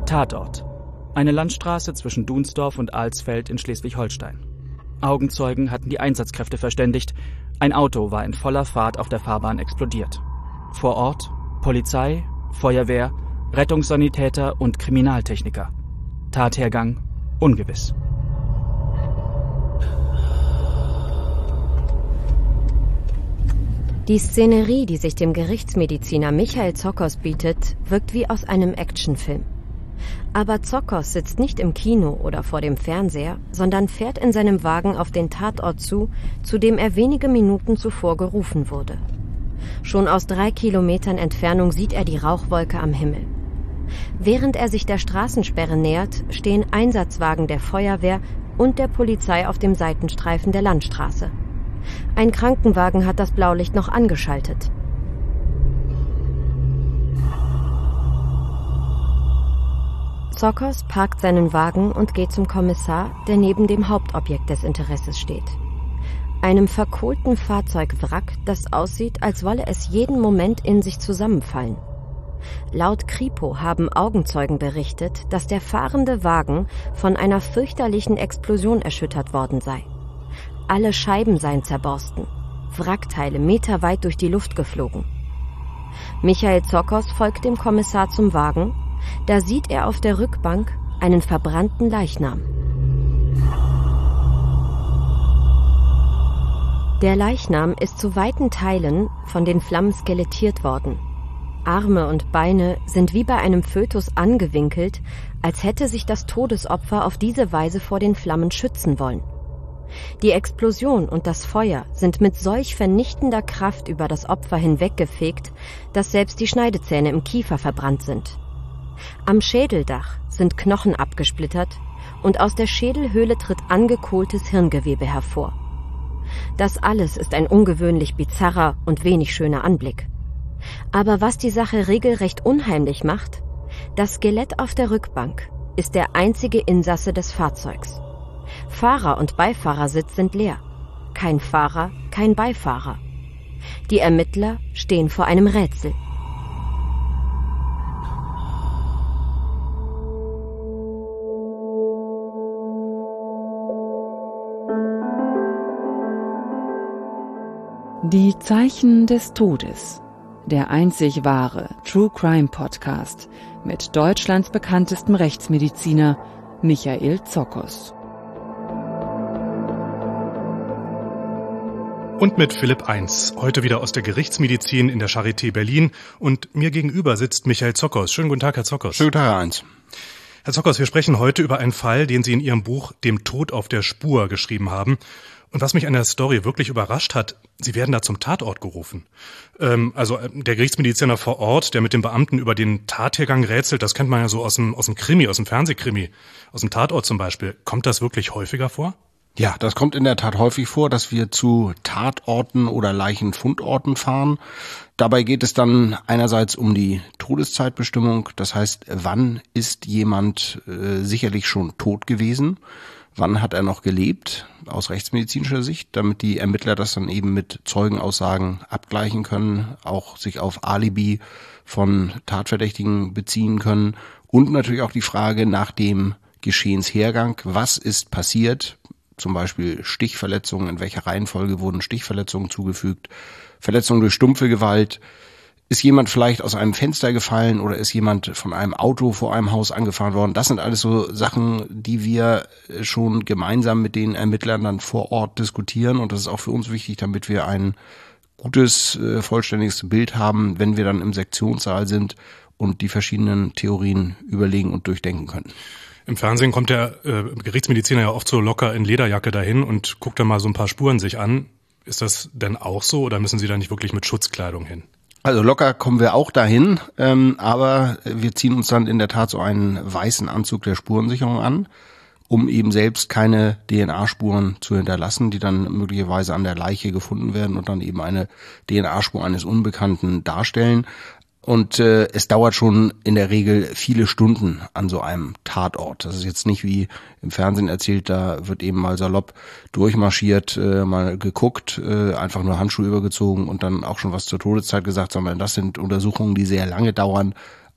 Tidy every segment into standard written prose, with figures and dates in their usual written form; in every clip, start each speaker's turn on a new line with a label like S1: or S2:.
S1: Tatort. Eine Landstraße zwischen Dunsdorf und Alsfeld in Schleswig-Holstein. Augenzeugen hatten die Einsatzkräfte verständigt. Ein Auto war in voller Fahrt auf der Fahrbahn explodiert. Vor Ort Polizei, Feuerwehr, Rettungssanitäter und Kriminaltechniker. Tathergang ungewiss.
S2: Die Szenerie, die sich dem Gerichtsmediziner Michael Zokos bietet, wirkt wie aus einem Actionfilm. Aber Zokos sitzt nicht im Kino oder vor dem Fernseher, sondern fährt in seinem Wagen auf den Tatort zu dem er wenige Minuten zuvor gerufen wurde. Schon aus 3 Kilometern Entfernung sieht er die Rauchwolke am Himmel. Während er sich der Straßensperre nähert, stehen Einsatzwagen der Feuerwehr und der Polizei auf dem Seitenstreifen der Landstraße. Ein Krankenwagen hat das Blaulicht noch angeschaltet. Zokos parkt seinen Wagen und geht zum Kommissar, der neben dem Hauptobjekt des Interesses steht. Einem verkohlten Fahrzeugwrack, das aussieht, als wolle es jeden Moment in sich zusammenfallen. Laut Kripo haben Augenzeugen berichtet, dass der fahrende Wagen von einer fürchterlichen Explosion erschüttert worden sei. Alle Scheiben seien zerborsten, Wrackteile meterweit durch die Luft geflogen. Michael Zokos folgt dem Kommissar zum Wagen. Da sieht er auf der Rückbank einen verbrannten Leichnam. Der Leichnam ist zu weiten Teilen von den Flammen skelettiert worden. Arme und Beine sind wie bei einem Fötus angewinkelt, als hätte sich das Todesopfer auf diese Weise vor den Flammen schützen wollen. Die Explosion und das Feuer sind mit solch vernichtender Kraft über das Opfer hinweggefegt, dass selbst die Schneidezähne im Kiefer verbrannt sind. Am Schädeldach sind Knochen abgesplittert und aus der Schädelhöhle tritt angekohltes Hirngewebe hervor. Das alles ist ein ungewöhnlich bizarrer und wenig schöner Anblick. Aber was die Sache regelrecht unheimlich macht, das Skelett auf der Rückbank ist der einzige Insasse des Fahrzeugs. Fahrer und Beifahrersitz sind leer. Kein Fahrer, kein Beifahrer. Die Ermittler stehen vor einem Rätsel.
S3: Die Zeichen des Todes. Der einzig wahre True Crime Podcast mit Deutschlands bekanntestem Rechtsmediziner Michael Zokos.
S4: Und mit Philipp Eins, heute wieder aus der Gerichtsmedizin in der Charité Berlin. Und mir gegenüber sitzt Michael Zokos. Schönen guten Tag, Herr Zokos.
S5: Schönen Tag, Herr Eins.
S4: Herr Zokos, wir sprechen heute über einen Fall, den Sie in Ihrem Buch »Dem Tod auf der Spur« geschrieben haben. Und was mich an der Story wirklich überrascht hat, Sie werden da zum Tatort gerufen. Also der Gerichtsmediziner vor Ort, der mit dem Beamten über den Tathergang rätselt, das kennt man ja so aus dem Krimi, aus dem Fernsehkrimi, aus dem Tatort zum Beispiel. Kommt das wirklich häufiger vor?
S5: Ja, das kommt in der Tat häufig vor, dass wir zu Tatorten oder Leichenfundorten fahren. Dabei geht es dann einerseits um die Todeszeitbestimmung, das heißt, wann ist jemand sicherlich schon tot gewesen, wann hat er noch gelebt, aus rechtsmedizinischer Sicht, damit die Ermittler das dann eben mit Zeugenaussagen abgleichen können, auch sich auf Alibi von Tatverdächtigen beziehen können und natürlich auch die Frage nach dem Geschehenshergang, was ist passiert, zum Beispiel Stichverletzungen, in welcher Reihenfolge wurden Stichverletzungen zugefügt, Verletzungen durch stumpfe Gewalt, ist jemand vielleicht aus einem Fenster gefallen oder ist jemand von einem Auto vor einem Haus angefahren worden. Das sind alles so Sachen, die wir schon gemeinsam mit den Ermittlern dann vor Ort diskutieren und das ist auch für uns wichtig, damit wir ein gutes, vollständiges Bild haben, wenn wir dann im Sektionssaal sind und die verschiedenen Theorien überlegen und durchdenken können.
S4: Im Fernsehen kommt der Gerichtsmediziner ja oft so locker in Lederjacke dahin und guckt dann mal so ein paar Spuren sich an. Ist das denn auch so oder müssen Sie da nicht wirklich mit Schutzkleidung hin?
S5: Also locker kommen wir auch dahin, aber wir ziehen uns dann in der Tat so einen weißen Anzug der Spurensicherung an, um eben selbst keine DNA-Spuren zu hinterlassen, die dann möglicherweise an der Leiche gefunden werden und dann eben eine DNA-Spur eines Unbekannten darstellen. Und es dauert schon in der Regel viele Stunden an so einem Tatort. Das ist jetzt nicht wie im Fernsehen erzählt, da wird eben mal salopp durchmarschiert, mal geguckt, einfach nur Handschuhe übergezogen und dann auch schon was zur Todeszeit gesagt, sondern das sind Untersuchungen, die sehr lange dauern,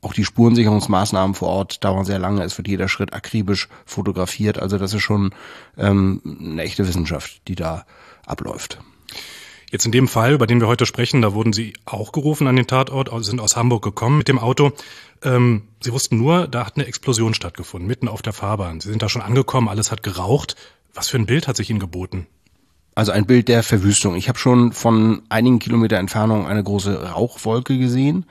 S5: Auch die Spurensicherungsmaßnahmen vor Ort dauern sehr lange. Es wird jeder Schritt akribisch fotografiert. Also das ist schon eine echte Wissenschaft, die da abläuft.
S4: Jetzt in dem Fall, über den wir heute sprechen, da wurden Sie auch gerufen an den Tatort, sind aus Hamburg gekommen mit dem Auto. Sie wussten nur, da hat eine Explosion stattgefunden, mitten auf der Fahrbahn. Sie sind da schon angekommen, alles hat geraucht. Was für ein Bild hat sich Ihnen geboten?
S5: Also ein Bild der Verwüstung. Ich habe schon von einigen Kilometer Entfernung eine große Rauchwolke gesehen.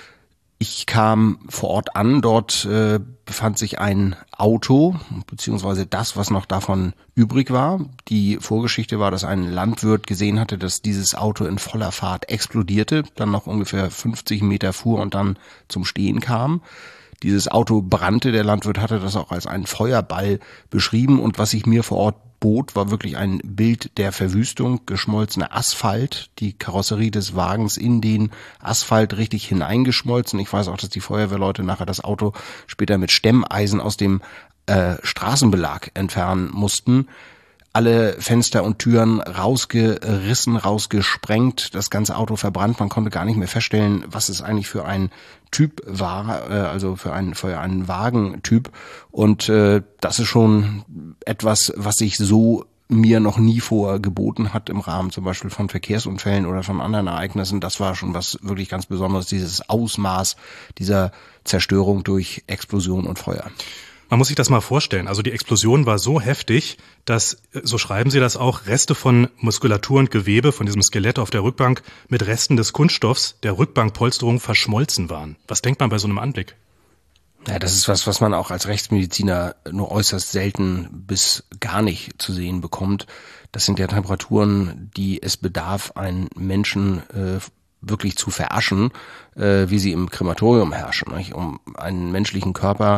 S5: Ich kam vor Ort an, dort befand sich ein Auto, beziehungsweise das, was noch davon übrig war. Die Vorgeschichte war, dass ein Landwirt gesehen hatte, dass dieses Auto in voller Fahrt explodierte, dann noch ungefähr 50 Meter fuhr und dann zum Stehen kam. Dieses Auto brannte, der Landwirt hatte das auch als einen Feuerball beschrieben und was sich mir vor Ort bot, war wirklich ein Bild der Verwüstung, geschmolzener Asphalt, die Karosserie des Wagens in den Asphalt richtig hineingeschmolzen. Ich weiß auch, dass die Feuerwehrleute nachher das Auto später mit Stemmeisen aus dem Straßenbelag entfernen mussten. Alle Fenster und Türen rausgerissen, rausgesprengt, das ganze Auto verbrannt. Man konnte gar nicht mehr feststellen, was es eigentlich für ein Typ war, also für einen Wagentyp. Und das ist schon etwas, was sich so mir noch nie vorher geboten hat im Rahmen zum Beispiel von Verkehrsunfällen oder von anderen Ereignissen. Das war schon was wirklich ganz Besonderes, dieses Ausmaß dieser Zerstörung durch Explosion und Feuer.
S4: Man muss sich das mal vorstellen. Also die Explosion war so heftig, dass, so schreiben Sie das auch, Reste von Muskulatur und Gewebe von diesem Skelett auf der Rückbank mit Resten des Kunststoffs der Rückbankpolsterung verschmolzen waren. Was denkt man bei so einem Anblick?
S5: Ja, das ist was man auch als Rechtsmediziner nur äußerst selten bis gar nicht zu sehen bekommt. Das sind ja Temperaturen, die es bedarf, einen Menschen wirklich zu veraschen, wie sie im Krematorium herrschen. Nicht? Um einen menschlichen Körper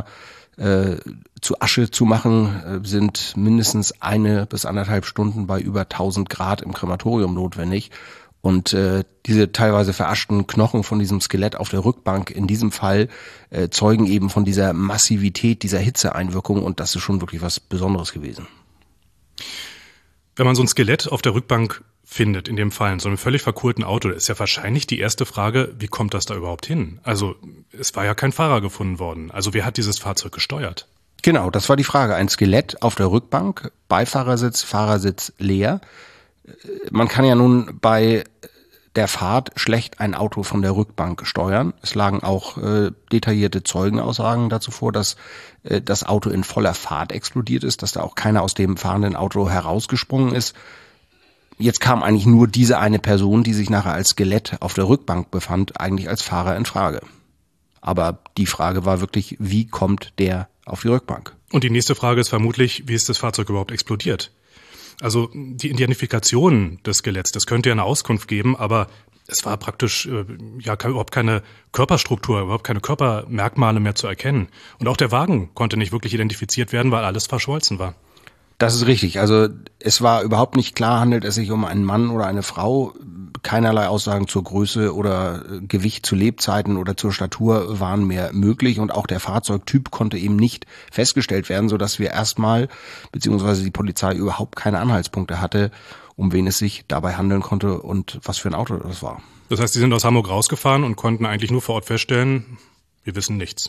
S5: zu Asche zu machen, sind mindestens 1 bis 1,5 Stunden bei über 1000 Grad im Krematorium notwendig. Und diese teilweise veraschten Knochen von diesem Skelett auf der Rückbank in diesem Fall zeugen eben von dieser Massivität, dieser Hitzeeinwirkung. Und das ist schon wirklich was Besonderes gewesen.
S4: Wenn man so ein Skelett auf der Rückbank findet, in dem Fall in so einem völlig verkohlten Auto, ist ja wahrscheinlich die erste Frage, wie kommt das da überhaupt hin? Also es war ja kein Fahrer gefunden worden. Also wer hat dieses Fahrzeug gesteuert?
S5: Genau, das war die Frage. Ein Skelett auf der Rückbank, Beifahrersitz, Fahrersitz leer. Man kann ja nun bei der Fahrt schlecht ein Auto von der Rückbank steuern. Es lagen auch detaillierte Zeugenaussagen dazu vor, dass das Auto in voller Fahrt explodiert ist, dass da auch keiner aus dem fahrenden Auto herausgesprungen ist. Jetzt kam eigentlich nur diese eine Person, die sich nachher als Skelett auf der Rückbank befand, eigentlich als Fahrer in Frage. Aber die Frage war wirklich, wie kommt der auf die Rückbank?
S4: Und die nächste Frage ist vermutlich, wie ist das Fahrzeug überhaupt explodiert? Also die Identifikation des Skeletts, das könnte ja eine Auskunft geben, aber es war praktisch überhaupt keine Körperstruktur, überhaupt keine Körpermerkmale mehr zu erkennen. Und auch der Wagen konnte nicht wirklich identifiziert werden, weil alles verschmolzen war.
S5: Das ist richtig. Also es war überhaupt nicht klar, handelt es sich um einen Mann oder eine Frau. Keinerlei Aussagen zur Größe oder Gewicht zu Lebzeiten oder zur Statur waren mehr möglich und auch der Fahrzeugtyp konnte eben nicht festgestellt werden, sodass wir erstmal, beziehungsweise die Polizei überhaupt keine Anhaltspunkte hatte, um wen es sich dabei handeln konnte und was für ein Auto das war.
S4: Das heißt, Sie sind aus Hamburg rausgefahren und konnten eigentlich nur vor Ort feststellen, wir wissen nichts.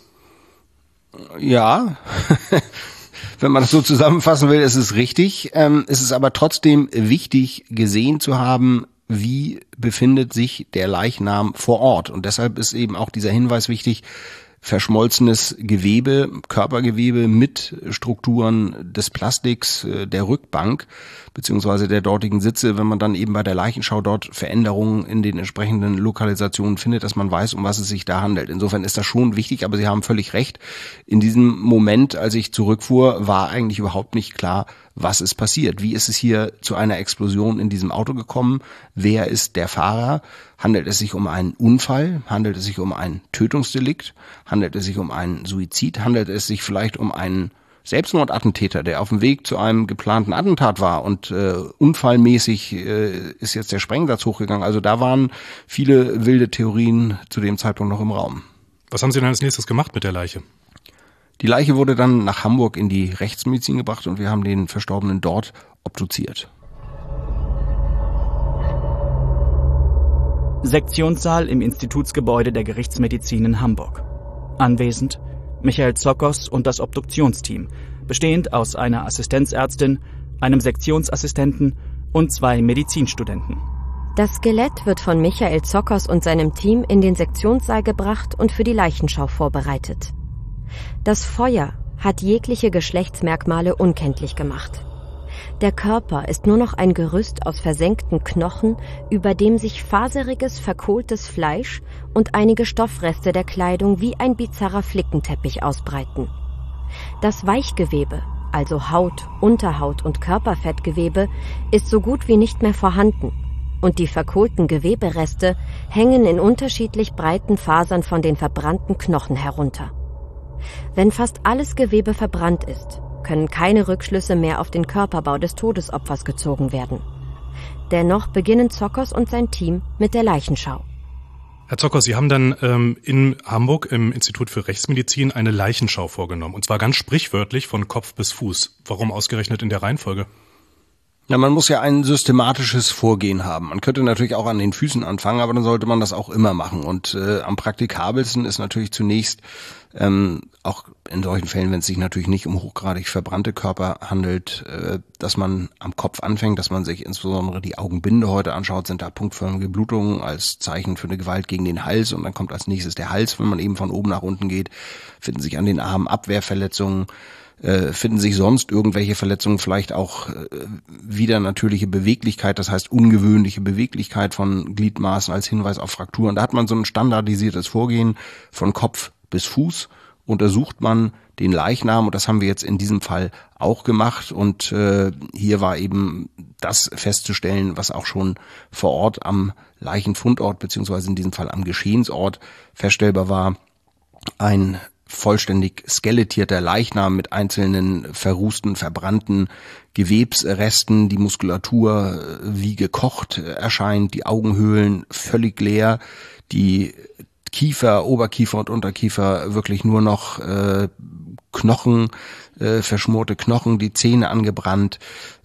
S5: Ja, wenn man das so zusammenfassen will, ist es richtig. Es ist aber trotzdem wichtig, gesehen zu haben, wie befindet sich der Leichnam vor Ort. Und deshalb ist eben auch dieser Hinweis wichtig, verschmolzenes Gewebe, Körpergewebe mit Strukturen des Plastiks der Rückbank beziehungsweise der dortigen Sitze, wenn man dann eben bei der Leichenschau dort Veränderungen in den entsprechenden Lokalisationen findet, dass man weiß, um was es sich da handelt. Insofern ist das schon wichtig, aber Sie haben völlig recht. In diesem Moment, als ich zurückfuhr, war eigentlich überhaupt nicht klar, was ist passiert. Wie ist es hier zu einer Explosion in diesem Auto gekommen? Wer ist der Fahrer? Handelt es sich um einen Unfall? Handelt es sich um ein Tötungsdelikt? Handelt es sich um einen Suizid? Handelt es sich vielleicht um einen Selbstmordattentäter, der auf dem Weg zu einem geplanten Attentat war und unfallmäßig ist jetzt der Sprengsatz hochgegangen? Also da waren viele wilde Theorien zu dem Zeitpunkt noch im Raum.
S4: Was haben Sie dann als nächstes gemacht mit der Leiche?
S5: Die Leiche wurde dann nach Hamburg in die Rechtsmedizin gebracht und wir haben den Verstorbenen dort obduziert.
S1: Sektionssaal im Institutsgebäude der Gerichtsmedizin in Hamburg. Anwesend Michael Zokos und das Obduktionsteam, bestehend aus einer Assistenzärztin, einem Sektionsassistenten und 2 Medizinstudenten.
S2: Das Skelett wird von Michael Zokos und seinem Team in den Sektionssaal gebracht und für die Leichenschau vorbereitet. Das Feuer hat jegliche Geschlechtsmerkmale unkenntlich gemacht. Der Körper ist nur noch ein Gerüst aus versenkten Knochen, über dem sich faseriges, verkohltes Fleisch und einige Stoffreste der Kleidung wie ein bizarrer Flickenteppich ausbreiten. Das Weichgewebe, also Haut, Unterhaut und Körperfettgewebe, ist so gut wie nicht mehr vorhanden. Und die verkohlten Gewebereste hängen in unterschiedlich breiten Fasern von den verbrannten Knochen herunter. Wenn fast alles Gewebe verbrannt ist, können keine Rückschlüsse mehr auf den Körperbau des Todesopfers gezogen werden. Dennoch beginnen Zokos und sein Team mit der Leichenschau.
S4: Herr Zokos, Sie haben dann in Hamburg im Institut für Rechtsmedizin eine Leichenschau vorgenommen. Und zwar ganz sprichwörtlich von Kopf bis Fuß. Warum ausgerechnet in der Reihenfolge?
S5: Ja, man muss ja ein systematisches Vorgehen haben. Man könnte natürlich auch an den Füßen anfangen, aber dann sollte man das auch immer machen. Und am praktikabelsten ist natürlich zunächst, auch in solchen Fällen, wenn es sich natürlich nicht um hochgradig verbrannte Körper handelt, dass man am Kopf anfängt, dass man sich insbesondere die Augenbindehäute anschaut, sind da punktförmige Blutungen als Zeichen für eine Gewalt gegen den Hals. Und dann kommt als nächstes der Hals, wenn man eben von oben nach unten geht, finden sich an den Armen Abwehrverletzungen, finden sich sonst irgendwelche Verletzungen, vielleicht auch wieder natürliche Beweglichkeit, das heißt ungewöhnliche Beweglichkeit von Gliedmaßen als Hinweis auf Frakturen. Da hat man so ein standardisiertes Vorgehen von Kopf bis Fuß, untersucht man den Leichnam und das haben wir jetzt in diesem Fall auch gemacht und hier war eben das festzustellen, was auch schon vor Ort am Leichenfundort beziehungsweise in diesem Fall am Geschehensort feststellbar war, ein vollständig skelettierter Leichnam mit einzelnen verrußten, verbrannten Gewebsresten, die Muskulatur wie gekocht erscheint, die Augenhöhlen völlig leer, die Kiefer, Oberkiefer und Unterkiefer wirklich nur noch Knochen, verschmorte Knochen, die Zähne angebrannt.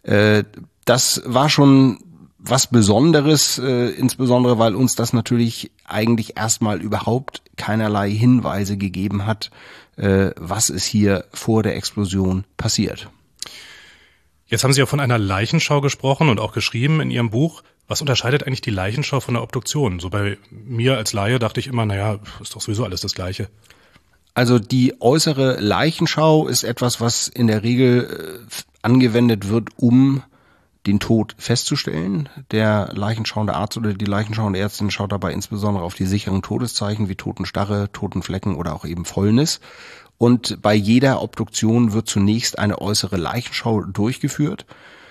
S5: Das war schon was Besonderes, insbesondere weil uns das natürlich eigentlich erstmal überhaupt keinerlei Hinweise gegeben hat, was ist hier vor der Explosion passiert.
S4: Jetzt haben Sie ja von einer Leichenschau gesprochen und auch geschrieben in Ihrem Buch. Was unterscheidet eigentlich die Leichenschau von der Obduktion? So bei mir als Laie dachte ich immer, naja, ist doch sowieso alles das Gleiche.
S5: Also die äußere Leichenschau ist etwas, was in der Regel angewendet wird, um den Tod festzustellen. Der leichenschauende Arzt oder die leichenschauende Ärztin schaut dabei insbesondere auf die sicheren Todeszeichen wie Totenstarre, Totenflecken oder auch eben Fäulnis. Und bei jeder Obduktion wird zunächst eine äußere Leichenschau durchgeführt,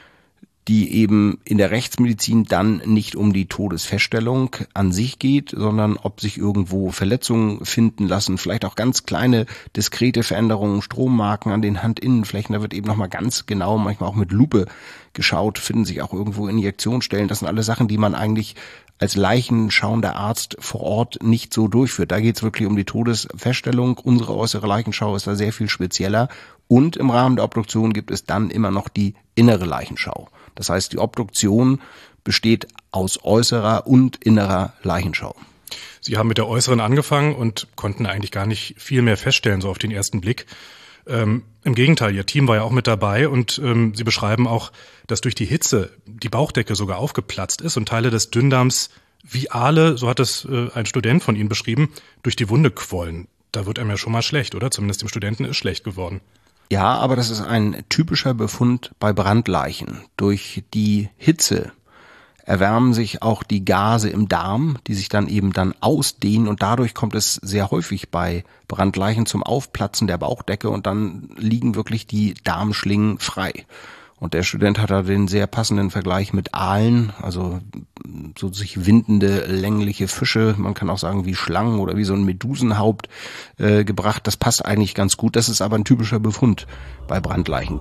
S5: die eben in der Rechtsmedizin dann nicht um die Todesfeststellung an sich geht, sondern ob sich irgendwo Verletzungen finden lassen, vielleicht auch ganz kleine, diskrete Veränderungen, Strommarken an den Handinnenflächen, da wird eben nochmal ganz genau, manchmal auch mit Lupe geschaut, finden sich auch irgendwo Injektionsstellen. Das sind alles Sachen, die man eigentlich als leichenschauender Arzt vor Ort nicht so durchführt. Da geht es wirklich um die Todesfeststellung. Unsere äußere Leichenschau ist da sehr viel spezieller. Und im Rahmen der Obduktion gibt es dann immer noch die innere Leichenschau. Das heißt, die Obduktion besteht aus äußerer und innerer Leichenschau.
S4: Sie haben mit der äußeren angefangen und konnten eigentlich gar nicht viel mehr feststellen, so auf den ersten Blick. Im Gegenteil, Ihr Team war ja auch mit dabei und Sie beschreiben auch, dass durch die Hitze die Bauchdecke sogar aufgeplatzt ist und Teile des Dünndarms wie Aale, so hat es ein Student von Ihnen beschrieben, durch die Wunde quollen. Da wird einem ja schon mal schlecht, oder? Zumindest dem Studenten ist schlecht geworden.
S5: Ja, aber das ist ein typischer Befund bei Brandleichen. Durch die Hitze erwärmen sich auch die Gase im Darm, die sich dann ausdehnen und dadurch kommt es sehr häufig bei Brandleichen zum Aufplatzen der Bauchdecke und dann liegen wirklich die Darmschlingen frei. Und der Student hat da den sehr passenden Vergleich mit Aalen, also so sich windende, längliche Fische, man kann auch sagen wie Schlangen oder wie so ein Medusenhaupt gebracht. Das passt eigentlich ganz gut, das ist aber ein typischer Befund bei Brandleichen.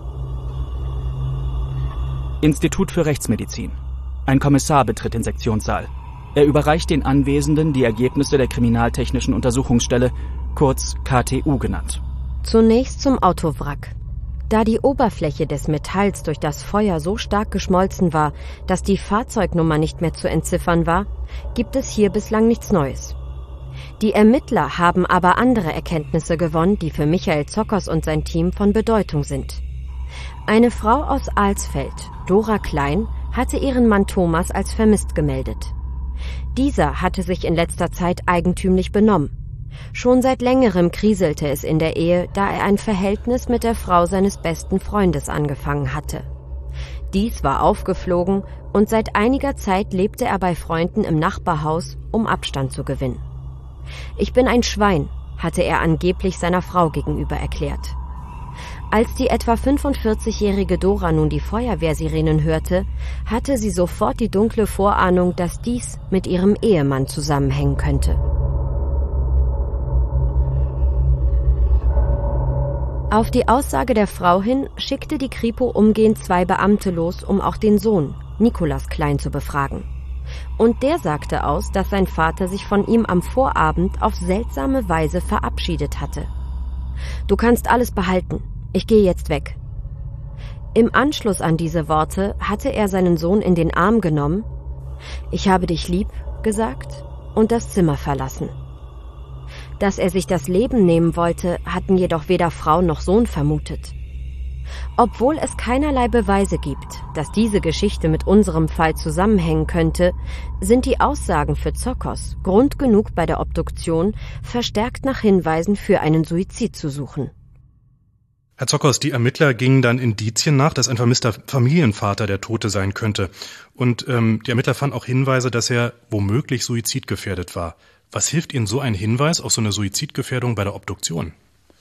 S1: Institut für Rechtsmedizin. Ein Kommissar betritt den Sektionssaal. Er überreicht den Anwesenden die Ergebnisse der Kriminaltechnischen Untersuchungsstelle, kurz KTU genannt.
S2: Zunächst zum Autowrack. Da die Oberfläche des Metalls durch das Feuer so stark geschmolzen war, dass die Fahrzeugnummer nicht mehr zu entziffern war, gibt es hier bislang nichts Neues. Die Ermittler haben aber andere Erkenntnisse gewonnen, die für Michael Zokos und sein Team von Bedeutung sind. Eine Frau aus Alsfeld, Dora Klein, hatte ihren Mann Thomas als vermisst gemeldet. Dieser hatte sich in letzter Zeit eigentümlich benommen. Schon seit längerem kriselte es in der Ehe, da er ein Verhältnis mit der Frau seines besten Freundes angefangen hatte. Dies war aufgeflogen und seit einiger Zeit lebte er bei Freunden im Nachbarhaus, um Abstand zu gewinnen. »Ich bin ein Schwein«, hatte er angeblich seiner Frau gegenüber erklärt. Als die etwa 45-jährige Dora nun die Feuerwehrsirenen hörte, hatte sie sofort die dunkle Vorahnung, dass dies mit ihrem Ehemann zusammenhängen könnte. Auf die Aussage der Frau hin schickte die Kripo umgehend 2 Beamte los, um auch den Sohn, Nikolaus Klein, zu befragen. Und der sagte aus, dass sein Vater sich von ihm am Vorabend auf seltsame Weise verabschiedet hatte. »Du kannst alles behalten. Ich gehe jetzt weg.« Im Anschluss an diese Worte hatte er seinen Sohn in den Arm genommen, »Ich habe dich lieb«, gesagt und das Zimmer verlassen. Dass er sich das Leben nehmen wollte, hatten jedoch weder Frau noch Sohn vermutet. Obwohl es keinerlei Beweise gibt, dass diese Geschichte mit unserem Fall zusammenhängen könnte, sind die Aussagen für Zokos Grund genug, bei der Obduktion verstärkt nach Hinweisen für einen Suizid zu suchen.
S4: Herr Zokos, die Ermittler gingen dann Indizien nach, dass ein vermisster Familienvater der Tote sein könnte. Und die Ermittler fanden auch Hinweise, dass er womöglich suizidgefährdet war. Was hilft Ihnen so ein Hinweis auf so eine Suizidgefährdung bei der Obduktion?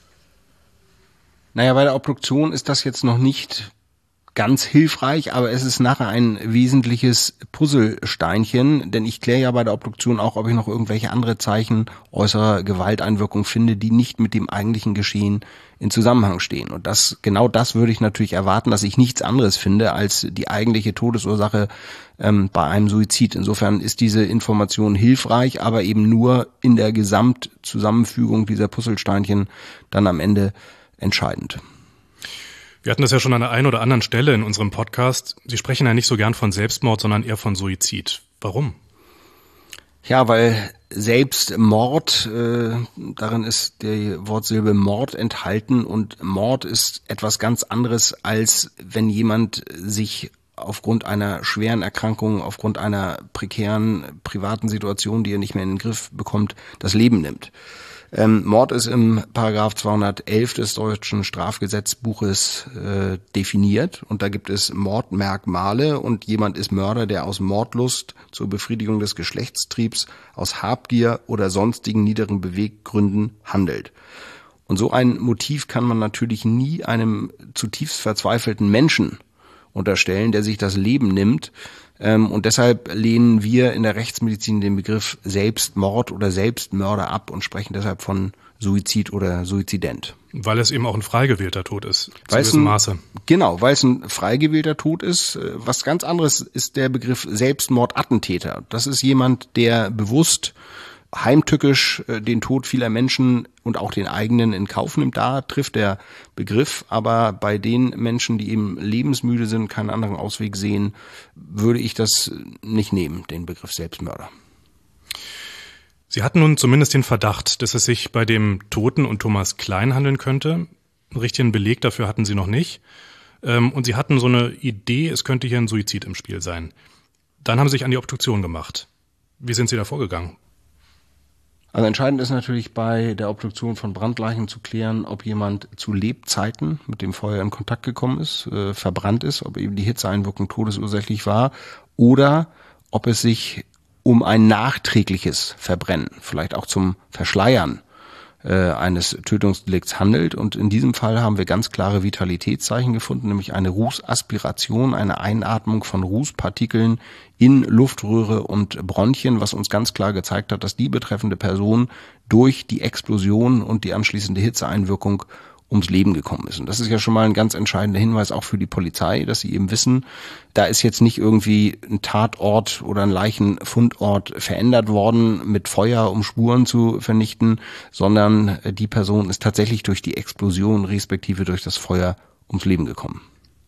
S5: Naja, bei der Obduktion ist das jetzt noch nicht ganz hilfreich, aber es ist nachher ein wesentliches Puzzlesteinchen, denn ich kläre ja bei der Obduktion auch, ob ich noch irgendwelche andere Zeichen äußerer Gewalteinwirkung finde, die nicht mit dem eigentlichen Geschehen in Zusammenhang stehen. Und genau das würde ich natürlich erwarten, dass ich nichts anderes finde als die eigentliche Todesursache bei einem Suizid. Insofern ist diese Information hilfreich, aber eben nur in der Gesamtzusammenfügung dieser Puzzlesteinchen dann am Ende entscheidend.
S4: Wir hatten das ja schon an der einen oder anderen Stelle in unserem Podcast. Sie sprechen ja nicht so gern von Selbstmord, sondern eher von Suizid. Warum?
S5: Ja, weil Selbstmord, darin ist die Wortsilbe Mord enthalten und Mord ist etwas ganz anderes, als wenn jemand sich aufgrund einer schweren Erkrankung, aufgrund einer prekären privaten Situation, die er nicht mehr in den Griff bekommt, das Leben nimmt. Mord ist im Paragraph 211 des deutschen Strafgesetzbuches definiert und da gibt es Mordmerkmale und jemand ist Mörder, der aus Mordlust zur Befriedigung des Geschlechtstriebs, aus Habgier oder sonstigen niederen Beweggründen handelt. Und so ein Motiv kann man natürlich nie einem zutiefst verzweifelten Menschen unterstellen, der sich das Leben nimmt. Und deshalb lehnen wir in der Rechtsmedizin den Begriff Selbstmord oder Selbstmörder ab und sprechen deshalb von Suizid oder Suizident.
S4: Weil es eben auch ein frei gewählter Tod ist, zu gewissem Maße.
S5: Genau, weil es ein frei gewählter Tod ist. Was ganz anderes ist der Begriff Selbstmordattentäter. Das ist jemand, der bewusst heimtückisch den Tod vieler Menschen und auch den eigenen in Kauf nimmt. Da trifft der Begriff, aber bei den Menschen, die eben lebensmüde sind, keinen anderen Ausweg sehen, würde ich das nicht nehmen, den Begriff Selbstmörder.
S4: Sie hatten nun zumindest den Verdacht, dass es sich bei dem Toten und Thomas Klein handeln könnte. Einen richtigen Beleg dafür hatten Sie noch nicht. Und Sie hatten so eine Idee, es könnte hier ein Suizid im Spiel sein. Dann haben Sie sich an die Obduktion gemacht. Wie sind Sie da vorgegangen?
S5: Also entscheidend ist natürlich bei der Obduktion von Brandleichen zu klären, ob jemand zu Lebzeiten mit dem Feuer in Kontakt gekommen ist, verbrannt ist, ob eben die Hitzeeinwirkung todesursächlich war oder ob es sich um ein nachträgliches Verbrennen, vielleicht auch zum Verschleiern eines Tötungsdelikts handelt. Und in diesem Fall haben wir ganz klare Vitalitätszeichen gefunden, nämlich eine Rußaspiration, eine Einatmung von Rußpartikeln in Luftröhre und Bronchien, was uns ganz klar gezeigt hat, dass die betreffende Person durch die Explosion und die anschließende Hitzeeinwirkung ums Leben gekommen ist. Und das ist ja schon mal ein ganz entscheidender Hinweis auch für die Polizei, dass sie eben wissen, da ist jetzt nicht irgendwie ein Tatort oder ein Leichenfundort verändert worden mit Feuer, um Spuren zu vernichten, sondern die Person ist tatsächlich durch die Explosion respektive durch das Feuer ums Leben gekommen.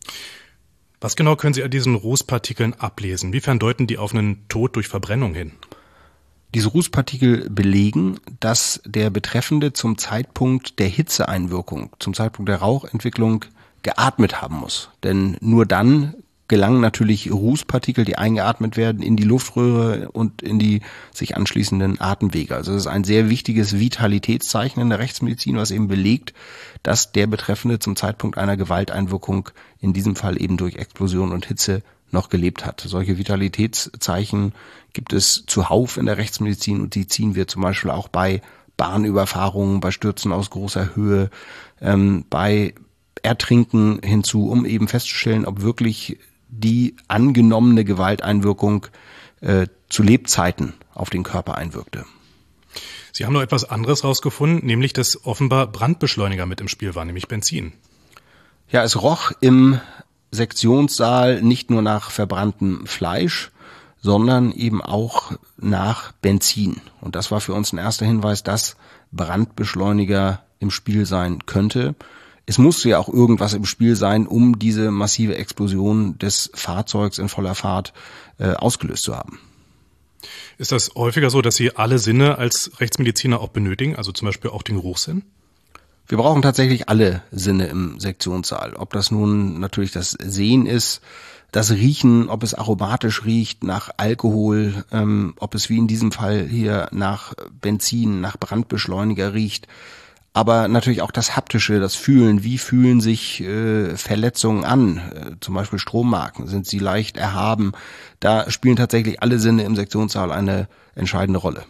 S4: Was genau können Sie an diesen Rußpartikeln ablesen? Inwiefern deuten die auf einen Tod durch Verbrennung hin?
S5: Diese Rußpartikel belegen, dass der Betreffende zum Zeitpunkt der Hitzeeinwirkung, zum Zeitpunkt der Rauchentwicklung geatmet haben muss. Denn nur dann gelangen natürlich Rußpartikel, die eingeatmet werden, in die Luftröhre und in die sich anschließenden Atemwege. Also das ist ein sehr wichtiges Vitalitätszeichen in der Rechtsmedizin, was eben belegt, dass der Betreffende zum Zeitpunkt einer Gewalteinwirkung, in diesem Fall eben durch Explosion und Hitze, noch gelebt hat. Solche Vitalitätszeichen gibt es zuhauf in der Rechtsmedizin und die ziehen wir zum Beispiel auch bei Bahnüberfahrungen, bei Stürzen aus großer Höhe, bei Ertrinken hinzu, um eben festzustellen, ob wirklich die angenommene Gewalteinwirkung zu Lebzeiten auf den Körper einwirkte.
S4: Sie haben noch etwas anderes rausgefunden, nämlich dass offenbar Brandbeschleuniger mit im Spiel waren, nämlich Benzin.
S5: Ja, es roch im Sektionssaal nicht nur nach verbranntem Fleisch, sondern eben auch nach Benzin. Und das war für uns ein erster Hinweis, dass Brandbeschleuniger im Spiel sein könnte. Es musste ja auch irgendwas im Spiel sein, um diese massive Explosion des Fahrzeugs in voller Fahrt ausgelöst zu haben.
S4: Ist das häufiger so, dass Sie alle Sinne als Rechtsmediziner auch benötigen, also zum Beispiel auch den Geruchssinn?
S5: Wir brauchen tatsächlich alle Sinne im Sektionssaal. Ob das nun natürlich das Sehen ist, das Riechen, ob es aromatisch riecht nach Alkohol, ob es wie in diesem Fall hier nach Benzin, nach Brandbeschleuniger riecht. Aber natürlich auch das Haptische, das Fühlen. Wie fühlen sich Verletzungen an? Zum Beispiel Strommarken. Sind sie leicht erhaben? Da spielen tatsächlich alle Sinne im Sektionssaal eine entscheidende Rolle.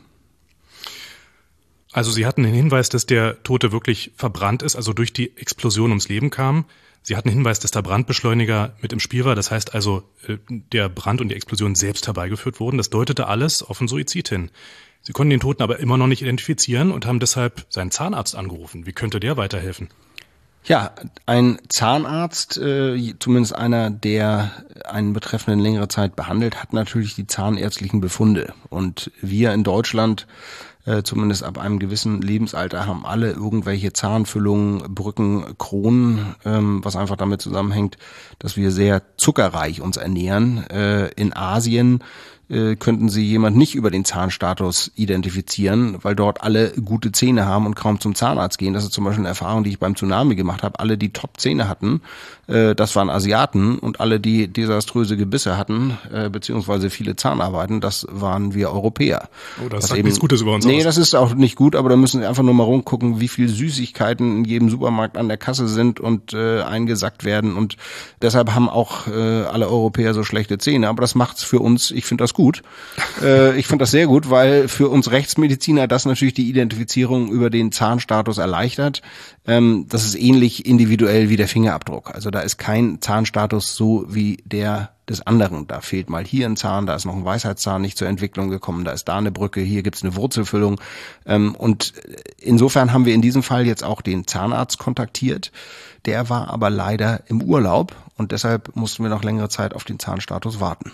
S4: Also Sie hatten den Hinweis, dass der Tote wirklich verbrannt ist, also durch die Explosion ums Leben kam. Sie hatten den Hinweis, dass der Brandbeschleuniger mit im Spiel war. Das heißt also, der Brand und die Explosion selbst herbeigeführt wurden. Das deutete alles auf einen Suizid hin. Sie konnten den Toten aber immer noch nicht identifizieren und haben deshalb seinen Zahnarzt angerufen. Wie könnte der weiterhelfen?
S5: Ja, ein Zahnarzt, zumindest einer, der einen Betreffenden längere Zeit behandelt, hat natürlich die zahnärztlichen Befunde. Und wir in Deutschland, zumindest ab einem gewissen Lebensalter, haben alle irgendwelche Zahnfüllungen, Brücken, Kronen, was einfach damit zusammenhängt, dass wir sehr zuckerreich uns ernähren. In Asien könnten Sie jemand nicht über den Zahnstatus identifizieren, weil dort alle gute Zähne haben und kaum zum Zahnarzt gehen. Das ist zum Beispiel eine Erfahrung, die ich beim Tsunami gemacht habe. Alle, die Top-Zähne hatten, das waren Asiaten, und alle, die desaströse Gebisse hatten, beziehungsweise viele Zahnarbeiten, das waren wir Europäer.
S4: Oh, das sagt nichts Gutes über uns aus.
S5: Nee, das ist auch nicht gut, aber da müssen Sie einfach nur mal rumgucken, wie viel Süßigkeiten in jedem Supermarkt an der Kasse sind und eingesackt werden, und deshalb haben auch alle Europäer so schlechte Zähne. Aber das macht's für uns, ich finde das gut. Ich finde das sehr gut, weil für uns Rechtsmediziner das natürlich die Identifizierung über den Zahnstatus erleichtert. Das ist ähnlich individuell wie der Fingerabdruck. Also da ist kein Zahnstatus so wie der des anderen. Da fehlt mal hier ein Zahn, da ist noch ein Weisheitszahn nicht zur Entwicklung gekommen, da ist da eine Brücke, hier gibt's eine Wurzelfüllung. Und insofern haben wir in diesem Fall jetzt auch den Zahnarzt kontaktiert. Der war aber leider im Urlaub und deshalb mussten wir noch längere Zeit auf den Zahnstatus warten.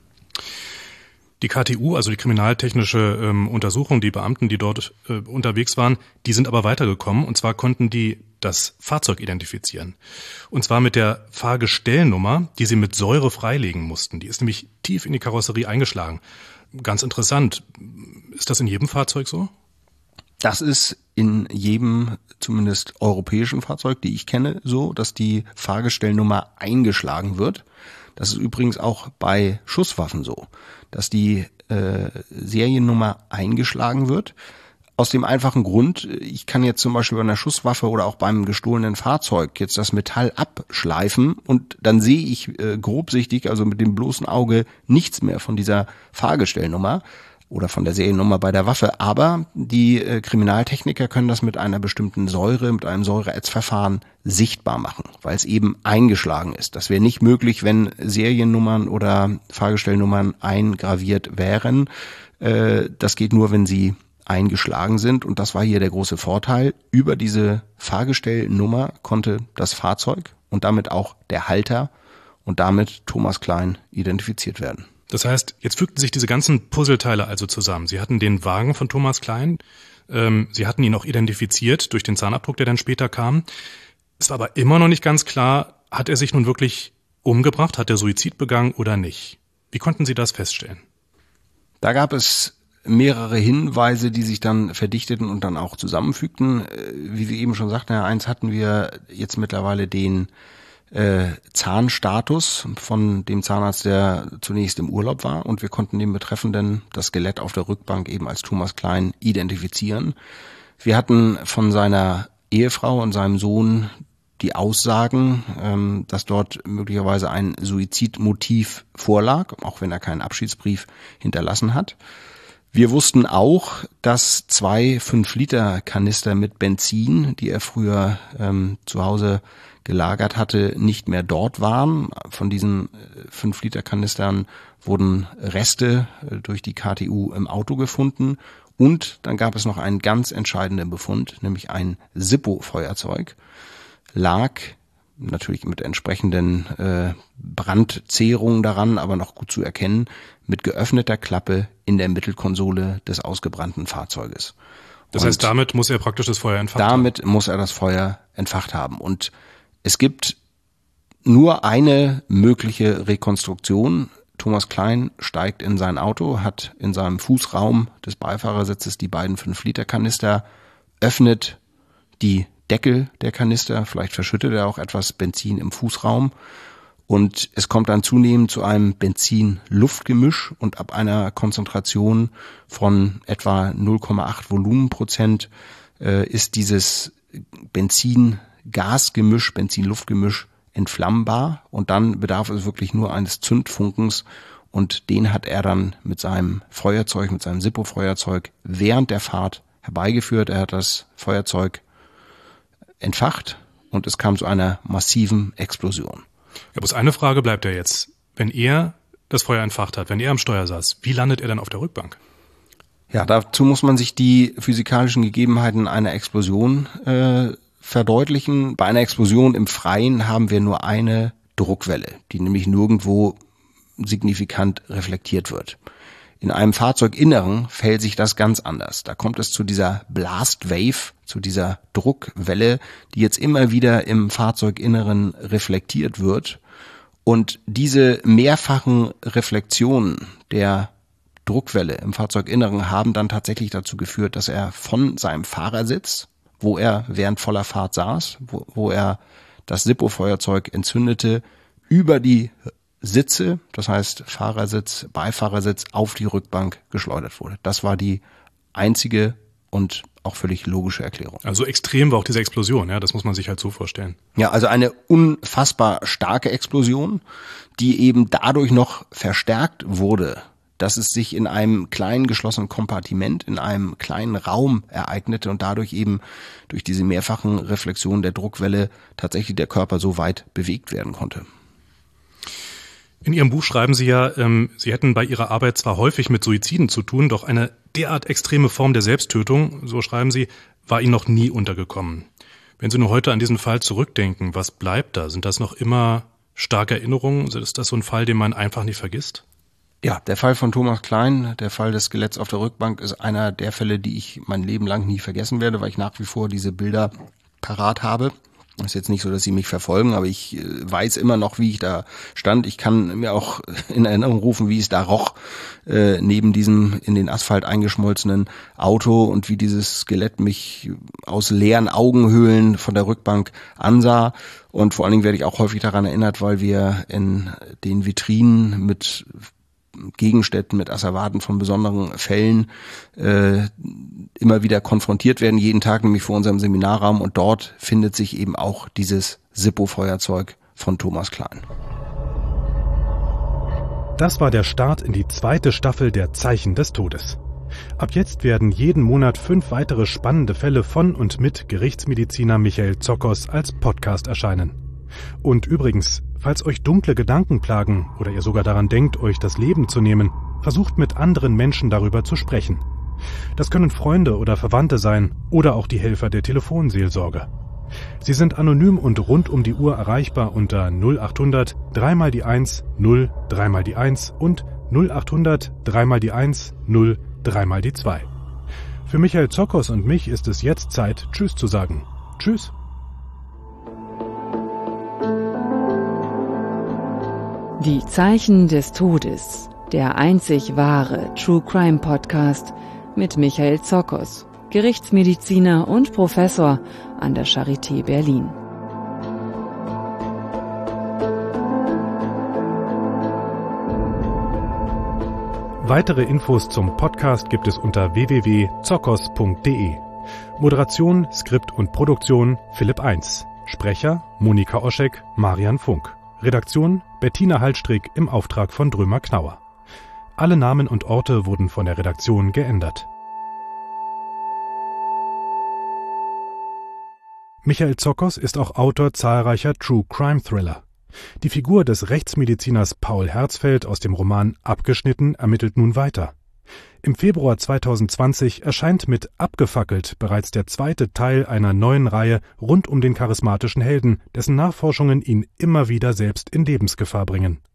S4: Die KTU, also die kriminaltechnische Untersuchung, die Beamten, die dort unterwegs waren, die sind aber weitergekommen, und zwar konnten die das Fahrzeug identifizieren. Und zwar mit der Fahrgestellnummer, die sie mit Säure freilegen mussten. Die ist nämlich tief in die Karosserie eingeschlagen. Ganz interessant. Ist das in jedem Fahrzeug so?
S5: Das ist in jedem, zumindest europäischen Fahrzeug, die ich kenne, so, dass die Fahrgestellnummer eingeschlagen wird. Das ist übrigens auch bei Schusswaffen so, dass die Seriennummer eingeschlagen wird. Aus dem einfachen Grund, ich kann jetzt zum Beispiel bei einer Schusswaffe oder auch beim gestohlenen Fahrzeug jetzt das Metall abschleifen und dann sehe ich grobsichtig, also mit dem bloßen Auge, nichts mehr von dieser Fahrgestellnummer oder von der Seriennummer bei der Waffe. Aber die Kriminaltechniker können das mit einer bestimmten Säure, mit einem Säureätzverfahren sichtbar machen, weil es eben eingeschlagen ist. Das wäre nicht möglich, wenn Seriennummern oder Fahrgestellnummern eingraviert wären. Das geht nur, wenn sie eingeschlagen sind, und das war hier der große Vorteil. Über diese Fahrgestellnummer konnte das Fahrzeug und damit auch der Halter und damit Thomas Klein identifiziert werden.
S4: Das heißt, jetzt fügten sich diese ganzen Puzzleteile also zusammen. Sie hatten den Wagen von Thomas Klein, Sie hatten ihn auch identifiziert durch den Zahnabdruck, der dann später kam. Es war aber immer noch nicht ganz klar, hat er sich nun wirklich umgebracht, hat er Suizid begangen oder nicht? Wie konnten Sie das feststellen?
S5: Da gab es mehrere Hinweise, die sich dann verdichteten und dann auch zusammenfügten. Wie wir eben schon sagten, Herr Eins, hatten wir jetzt mittlerweile den Zahnstatus von dem Zahnarzt, der zunächst im Urlaub war, und wir konnten den Betreffenden das Skelett auf der Rückbank eben als Thomas Klein identifizieren. Wir hatten von seiner Ehefrau und seinem Sohn die Aussagen, dass dort möglicherweise ein Suizidmotiv vorlag, auch wenn er keinen Abschiedsbrief hinterlassen hat. Wir wussten auch, dass 2 5-Liter-Kanister mit Benzin, die er früher zu Hause gelagert hatte, nicht mehr dort waren. Von diesen 5-Liter-Kanistern wurden Reste durch die KTU im Auto gefunden. Und dann gab es noch einen ganz entscheidenden Befund, nämlich ein Zippo-Feuerzeug, lag natürlich mit entsprechenden Brandzehrungen daran, aber noch gut zu erkennen, mit geöffneter Klappe in der Mittelkonsole des ausgebrannten Fahrzeuges.
S4: Das heißt, damit muss er praktisch das Feuer entfacht haben?
S5: Damit muss er das Feuer entfacht haben. Und es gibt nur eine mögliche Rekonstruktion. Thomas Klein steigt in sein Auto, hat in seinem Fußraum des Beifahrersitzes die beiden 5-Liter-Kanister, öffnet die Deckel der Kanister, vielleicht verschüttet er auch etwas Benzin im Fußraum, und es kommt dann zunehmend zu einem Benzin-Luft-Gemisch, und ab einer Konzentration von etwa 0,8 Volumenprozent ist dieses Benzin-Gas-Gemisch, Benzin-Luft-Gemisch entflammbar, und dann bedarf es wirklich nur eines Zündfunkens, und den hat er dann mit seinem Feuerzeug, mit seinem Zippo-Feuerzeug während der Fahrt herbeigeführt. Er hat das Feuerzeug entfacht und es kam zu einer massiven Explosion.
S4: Ja, bloß eine Frage bleibt ja jetzt. Wenn er das Feuer entfacht hat, wenn er am Steuer saß, wie landet er dann auf der Rückbank?
S5: Ja, dazu muss man sich die physikalischen Gegebenheiten einer Explosion verdeutlichen. Bei einer Explosion im Freien haben wir nur eine Druckwelle, die nämlich nirgendwo signifikant reflektiert wird. In einem Fahrzeuginneren verhält sich das ganz anders. Da kommt es zu dieser Blast Wave, zu dieser Druckwelle, die jetzt immer wieder im Fahrzeuginneren reflektiert wird. Und diese mehrfachen Reflexionen der Druckwelle im Fahrzeuginneren haben dann tatsächlich dazu geführt, dass er von seinem Fahrersitz, wo er während voller Fahrt saß, wo er das Zippo-Feuerzeug entzündete, über die Sitze, das heißt Fahrersitz, Beifahrersitz, auf die Rückbank geschleudert wurde. Das war die einzige und auch völlig logische Erklärung.
S4: Also extrem war auch diese Explosion, ja, das muss man sich halt so vorstellen.
S5: Ja, also eine unfassbar starke Explosion, die eben dadurch noch verstärkt wurde, dass es sich in einem kleinen geschlossenen Kompartiment, in einem kleinen Raum ereignete und dadurch eben durch diese mehrfachen Reflexionen der Druckwelle tatsächlich der Körper so weit bewegt werden konnte.
S4: In Ihrem Buch schreiben Sie ja, Sie hätten bei Ihrer Arbeit zwar häufig mit Suiziden zu tun, doch eine derart extreme Form der Selbsttötung, so schreiben Sie, war Ihnen noch nie untergekommen. Wenn Sie nur heute an diesen Fall zurückdenken, was bleibt da? Sind das noch immer starke Erinnerungen? Ist das so ein Fall, den man einfach nicht vergisst?
S5: Ja, der Fall von Thomas Klein, der Fall des Skeletts auf der Rückbank, ist einer der Fälle, die ich mein Leben lang nie vergessen werde, weil ich nach wie vor diese Bilder parat habe. Ist jetzt nicht so, dass sie mich verfolgen, aber ich weiß immer noch, wie ich da stand. Ich kann mir auch in Erinnerung rufen, wie es da roch, neben diesem in den Asphalt eingeschmolzenen Auto, und wie dieses Skelett mich aus leeren Augenhöhlen von der Rückbank ansah. Und vor allen Dingen werde ich auch häufig daran erinnert, weil wir in den Vitrinen mit Gegenständen, mit Asservaten von besonderen Fällen immer wieder konfrontiert werden, jeden Tag nämlich vor unserem Seminarraum, und dort findet sich eben auch dieses Zippo-Feuerzeug von Thomas Klein.
S6: Das war der Start in die 2. Staffel der Zeichen des Todes. Ab jetzt werden jeden Monat 5 weitere spannende Fälle von und mit Gerichtsmediziner Michael Zokos als Podcast erscheinen. Und übrigens, falls euch dunkle Gedanken plagen oder ihr sogar daran denkt, euch das Leben zu nehmen, versucht mit anderen Menschen darüber zu sprechen. Das können Freunde oder Verwandte sein oder auch die Helfer der Telefonseelsorge. Sie sind anonym und rund um die Uhr erreichbar unter 0800 3 mal die 1 0 3 mal die 1 und 0800 3 mal die 1 0 3 mal die 2. Für Michael Zokos und mich ist es jetzt Zeit, Tschüss zu sagen. Tschüss.
S3: Die Zeichen des Todes. Der einzig wahre True Crime Podcast mit Michael Zokos, Gerichtsmediziner und Professor an der Charité Berlin.
S6: Weitere Infos zum Podcast gibt es unter www.zokos.de. Moderation, Skript und Produktion Philipp 1. Sprecher Monika Oschek, Marian Funk. Redaktion Bettina Hallstrick im Auftrag von Drömer Knauer. Alle Namen und Orte wurden von der Redaktion geändert. Michael Zokos ist auch Autor zahlreicher True Crime Thriller. Die Figur des Rechtsmediziners Paul Herzfeld aus dem Roman Abgeschnitten ermittelt nun weiter. Im Februar 2020 erscheint mit Abgefackelt bereits der zweite Teil einer neuen Reihe rund um den charismatischen Helden, dessen Nachforschungen ihn immer wieder selbst in Lebensgefahr bringen.